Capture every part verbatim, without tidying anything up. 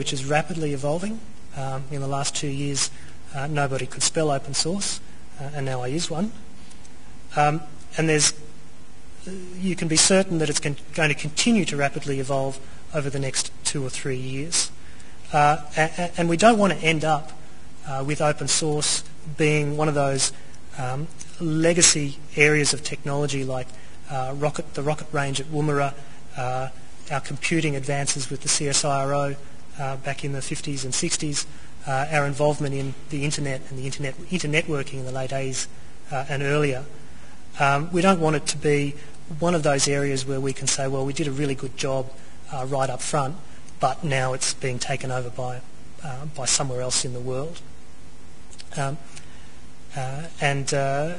which is rapidly evolving. Um, in the last two years, uh, nobody could spell open source, uh, and now I use one. Um, and there's, you can be certain that it's con- going to continue to rapidly evolve over the next two or three years. Uh, and, and we don't want to end up uh, with open source being one of those um, legacy areas of technology like uh, rocket, the rocket range at Woomera, uh, our computing advances with the C S I R O uh, back in the fifties and sixties, uh, our involvement in the internet and the internet internetworking in the late eighties uh, and earlier. Um, we don't want it to be one of those areas where we can say, well, we did a really good job uh, right up front, but now it's being taken over by uh, by somewhere else in the world. Um, uh, and uh,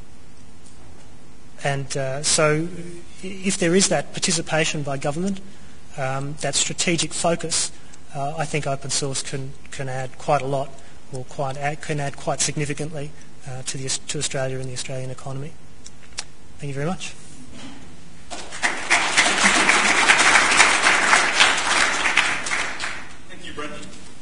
and uh, so if there is that participation by government, um, that strategic focus, uh, I think open source can, can add quite a lot, or quite add, can add quite significantly uh, to, the, to Australia and the Australian economy. Thank you very much. Thank you, Brendan.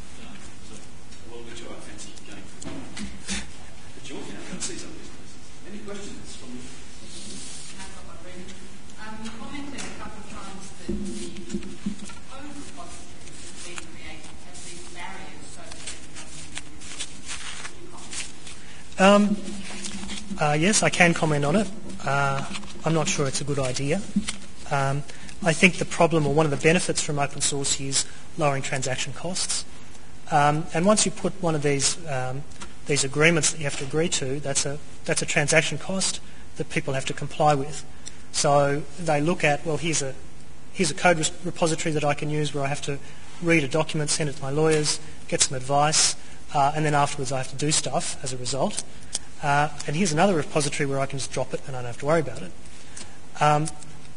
A little bit too fancy going through. But George, now come see some of these places. Any questions from you? I've got one, Brendan. Um, you commented a couple of times that the code repositories that have been created have these barriers so that they can Um, uh, yes, I can comment on it. Uh, I'm not sure it's a good idea. Um, I think the problem, or one of the benefits from open source, is lowering transaction costs. Um, and once you put one of these um, these agreements that you have to agree to, that's a that's a transaction cost that people have to comply with. So they look at, well, here's a here's a code repository that I can use where I have to read a document, send it to my lawyers, get some advice, uh, and then afterwards I have to do stuff as a result. Uh, and here's another repository where I can just drop it and I don't have to worry about it. Um,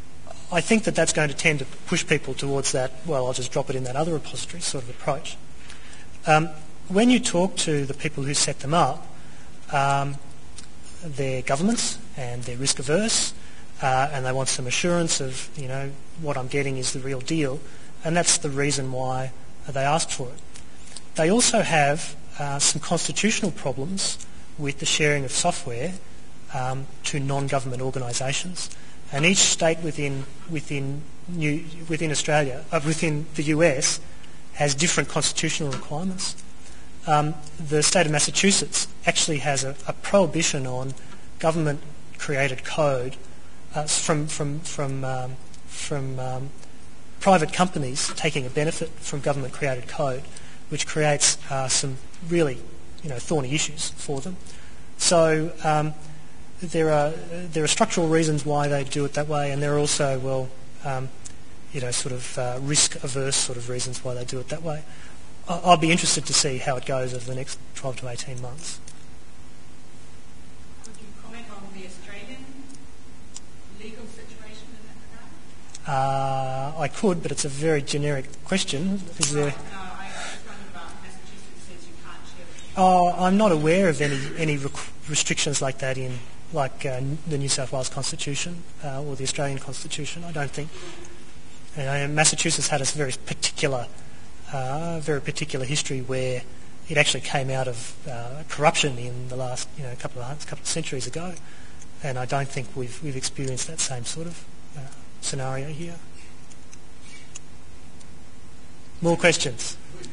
I think that that's going to tend to push people towards that, well, I'll just drop it in that other repository sort of approach. Um, when you talk to the people who set them up, um, they're governments and they're risk averse uh, and they want some assurance of, you know, what I'm getting is the real deal, and that's the reason why they asked for it. They also have uh, some constitutional problems with the sharing of software um, to non-government organisations, and each state within within New, within Australia, uh, within the U S, has different constitutional requirements. Um, the state of Massachusetts actually has a, a prohibition on government-created code uh, from from from um, from um, private companies taking a benefit from government-created code, which creates uh, some really, you know, thorny issues for them. So um, there are there are structural reasons why they do it that way, and there are also, well, um, you know, sort of uh, risk-averse sort of reasons why they do it that way. I- I'll be interested to see how it goes over the next twelve to eighteen months. Could you comment on the Australian legal situation in that regard? Uh, I could, but it's a very generic question. Is there? No, I just wondered about Massachusetts says you can't share the Oh, I'm not aware of any any rec- restrictions like that in like uh, the New South Wales Constitution uh, or the Australian Constitution. I don't think. You know, Massachusetts had a very particular, uh, very particular history where it actually came out of uh, corruption in the last, you know, couple of couple of centuries ago, and I don't think we've we've experienced that same sort of uh, scenario here. More questions?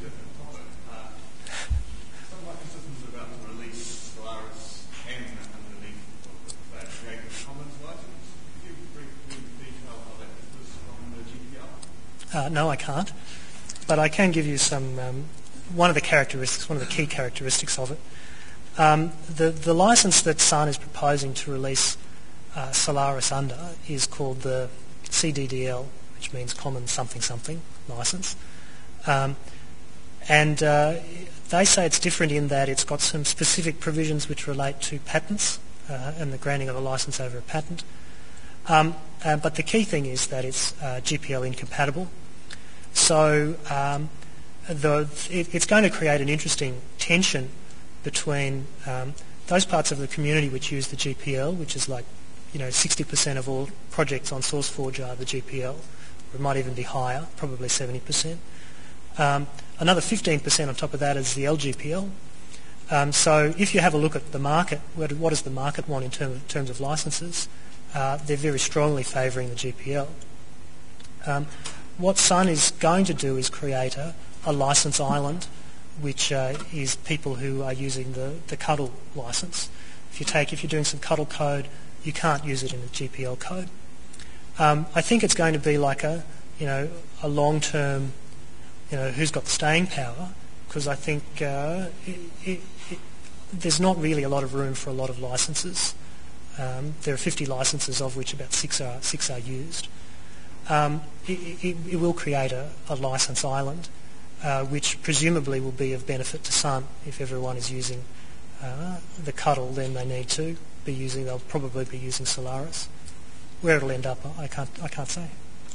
Uh, no, I can't. But I can give you some, um, one of the characteristics, one of the key characteristics of it. Um, the, the license that S A N is proposing to release uh, Solaris under is called the C D D L, which means Common Something Something license. Um, and uh, they say it's different in that it's got some specific provisions which relate to patents uh, and the granting of a license over a patent. Um, uh, but the key thing is that it's uh, G P L incompatible. So um, the, it, it's going to create an interesting tension between um, those parts of the community which use the G P L, which is like, you know, sixty percent of all projects on SourceForge are the G P L, or it might even be higher, probably seventy percent. Um, another fifteen percent on top of that is the L G P L. Um, so if you have a look at the market, what, what does the market want in term of, terms of licences? Uh, they're very strongly favouring the G P L. Um, what Sun is going to do is create a, a licence island, which uh, is people who are using the, the C U D L licence. If you take, if you're doing some C U D L code, you can't use it in the G P L code. Um, I think it's going to be like a, you know, a long-term, you know, who's got the staying power, because I think uh, it, it, it, there's not really a lot of room for a lot of licences. Um, there are fifty licences, of which about six are six are used. Um, it, it, it will create a, a licence island, uh, which presumably will be of benefit to Sun. If everyone is using uh, the C U D L, then they need to be using. They'll probably be using Solaris. Where it'll end up, I can't I can't say.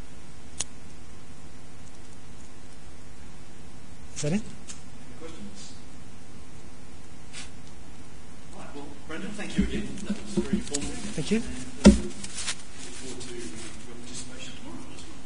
Is that it? Any questions? Right, well, Brendan, thank you again. That was very informative. Thank you. And, uh, look forward to your participation tomorrow as well.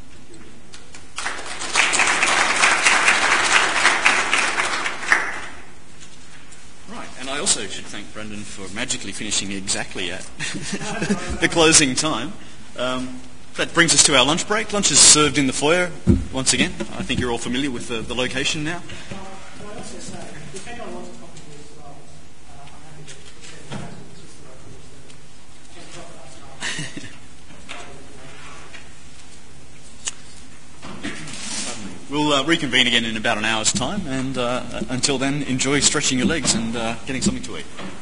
Thank you again. Right, and I also should thank Brendan for magically finishing exactly at the closing time. Um, that brings us to our lunch break. Lunch is served in the foyer once again. I think you're all familiar with the, the location now. We'll uh, reconvene again in about an hour's time, and uh, until then, enjoy stretching your legs and uh, getting something to eat.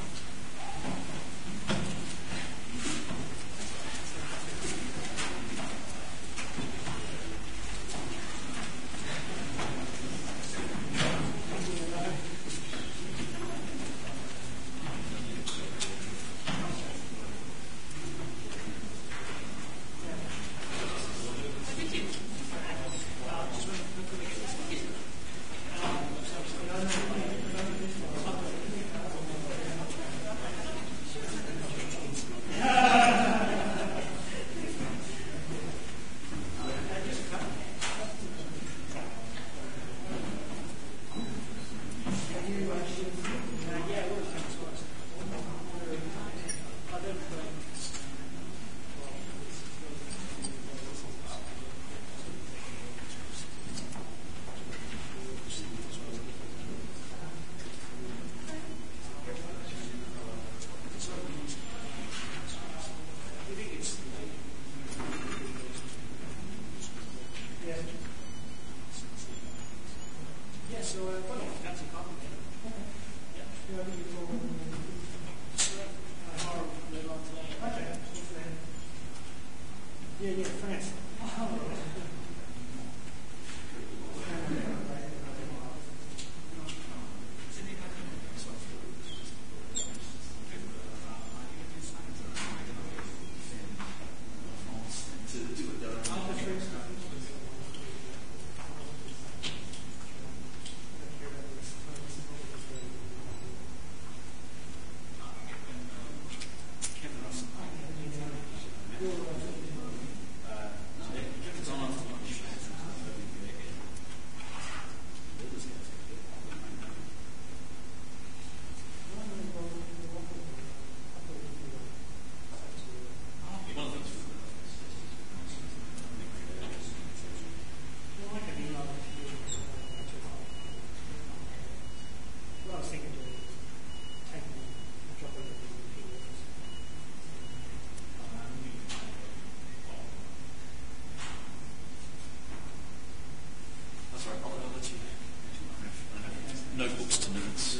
Notebooks to notes.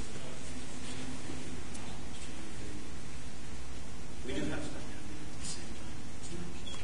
We do have stuff at the same time.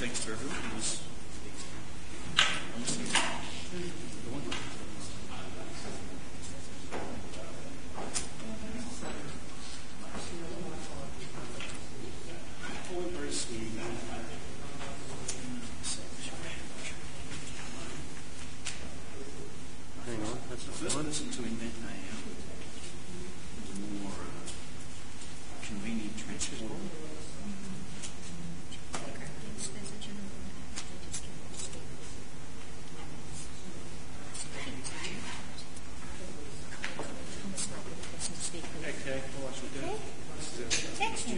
thanks to everyone. It was honestly the one. Hang on, that's the First one. person to invent a more uh, convenient transport. Okay, well, I shall do. Thank you.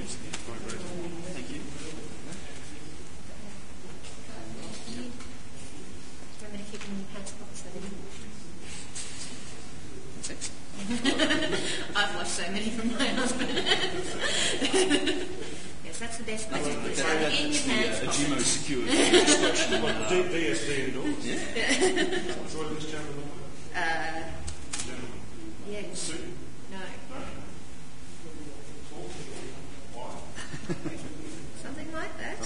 Remember to keep them in your pants pockets so they That's it. I've lost so many from my husband. Yes, that's the best place to put it. Have it in your pants A pockets. Gmo secured instruction. D- VSD indoors. Yeah. What this gentleman? Uh, yeah. No. Something like that.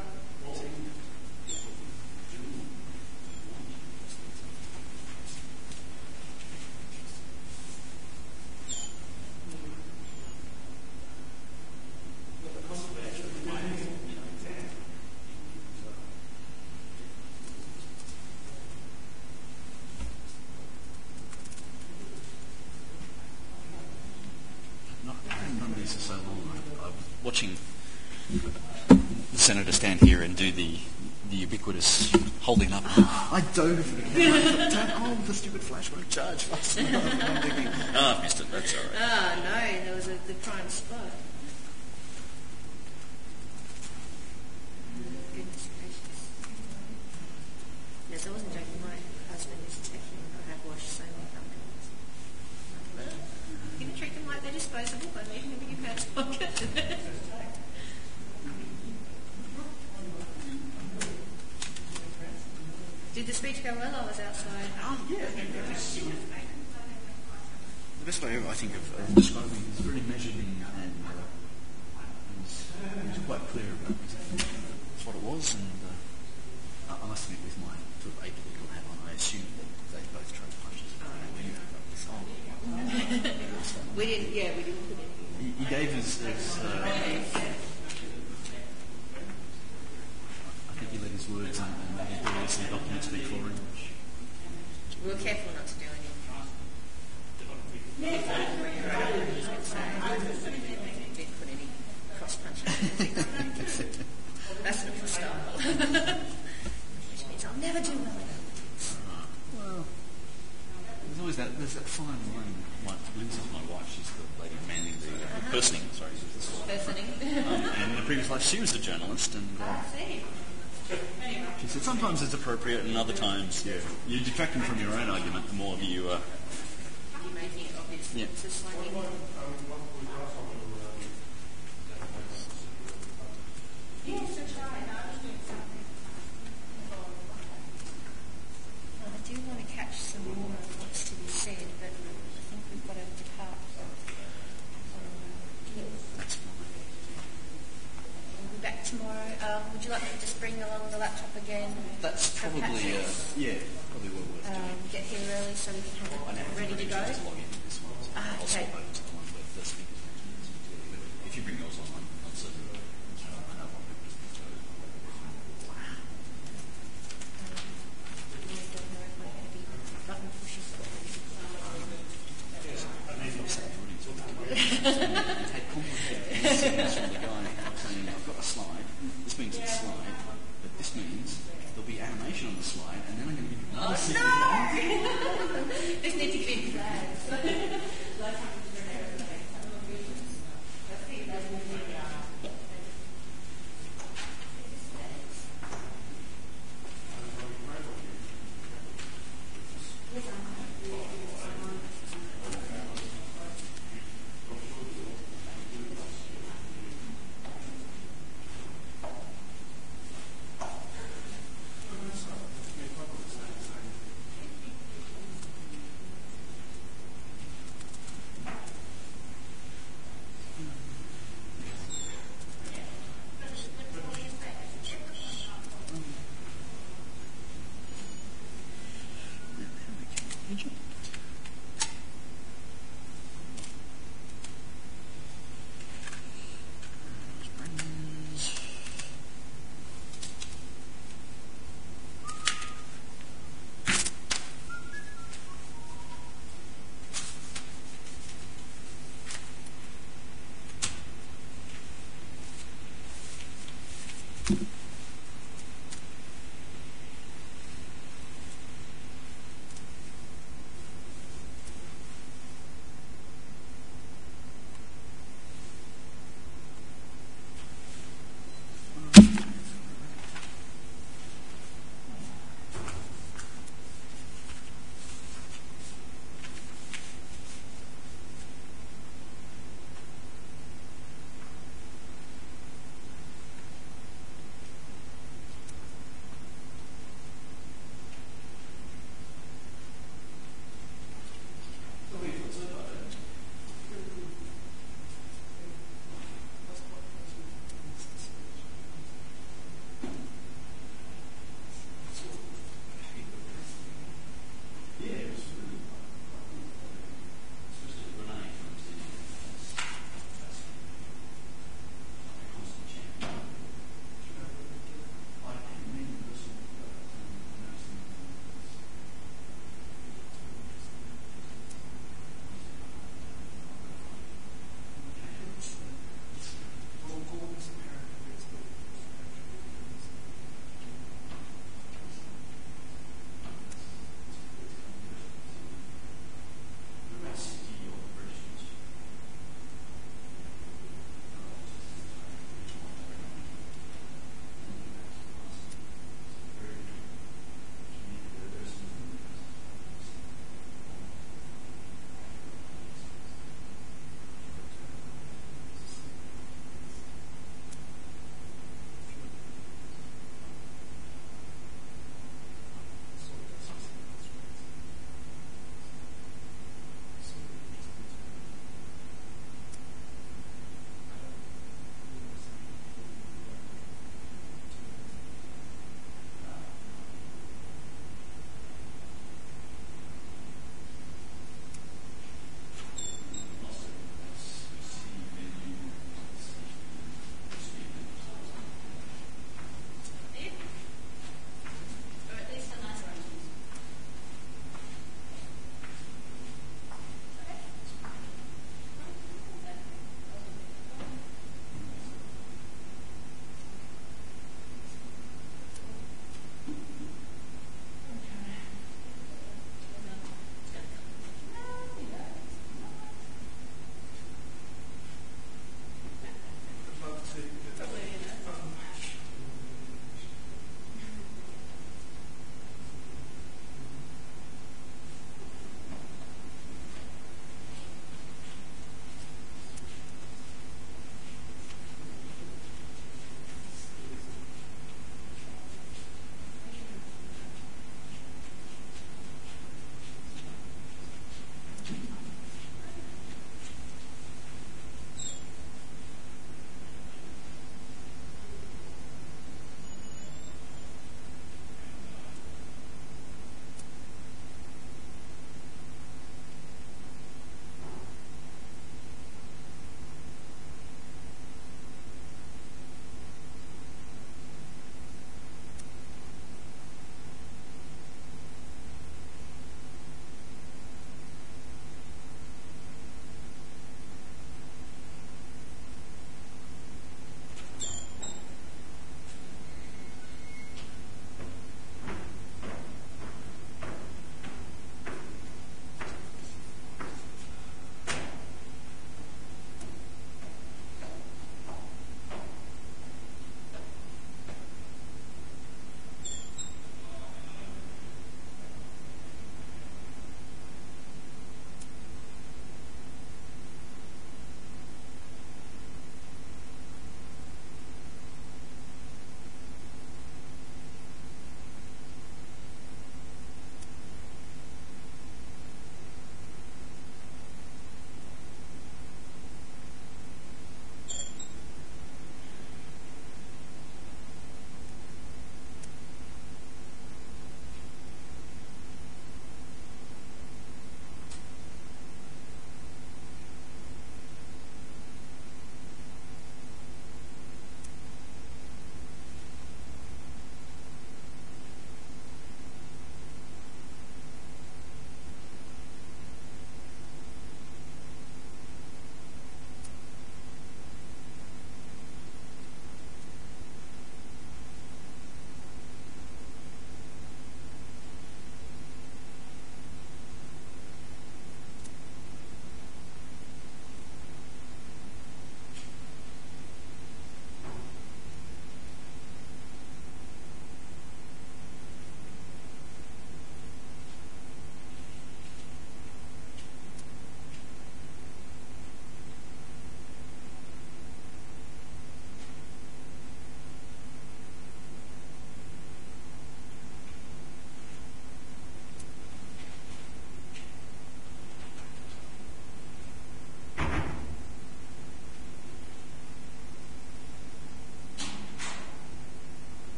Not, I haven't remember these for so long. I, I was watching the senator stand here and do the the ubiquitous holding up. I dove for the camera. Turn on the stupid flash won't charge fast enough. I'm thinking, ah, I've missed it. That's all right. Ah, no, there was a, the prime spot. Goodness gracious. Yes, I wasn't joking. My husband is taking, I have washed so many thumbprints. You can treat them like they're disposable by leaving them in your pants pocket. Did the speech go well? I was outside. Oh, yeah. The best way I think of, of describing it is very measured and, and uh, it, was, it was quite clear about exactly what it was. And uh, I must admit, with my sort of apolitical hat on, I assumed that they both tried punches. Oh, We didn't, yeah, we didn't put any. he, he gave us, us uh, I think he let his words and, and made his beliefs and documents speak for him. We were careful not to do anything. Careful when you're around, I was going to say. Didn't put any cross punching. That's not for style. Which means I'll never do well enough. Well, there's always that, there's that fine line. My, Lindsay's my wife, she's the lady manning the, uh, the personing, sorry, is the sort. Personing. Um, and in a previous life, she was a journalist, and uh, I see. she said sometimes it's appropriate, and other times, yeah, you're detracting from your own argument. The more you, uh, You're making it obvious. Yeah. It's just like any. I do want to catch some more of what's to be said, but I think we've got to depart. that's fine. We'll be back tomorrow. Um, would you like me to just bring along the laptop again? That's for probably, uh, Patrick's? yeah, probably well worth doing. Um, get here early so we can have I now it have ready to go. just log into this one. So Ah, I'll okay. swap over to the one where the speakers are clearly. But if you bring yours on, I'm, I'm certain. I know one people just need to. I don't know if I'm going to be button pushing. Had complicated signals from the guy saying, I've got a slide, this means it's a slide, but this means there'll be animation on the slide, and then I'm going to give you another signal. This needs to be flags. you.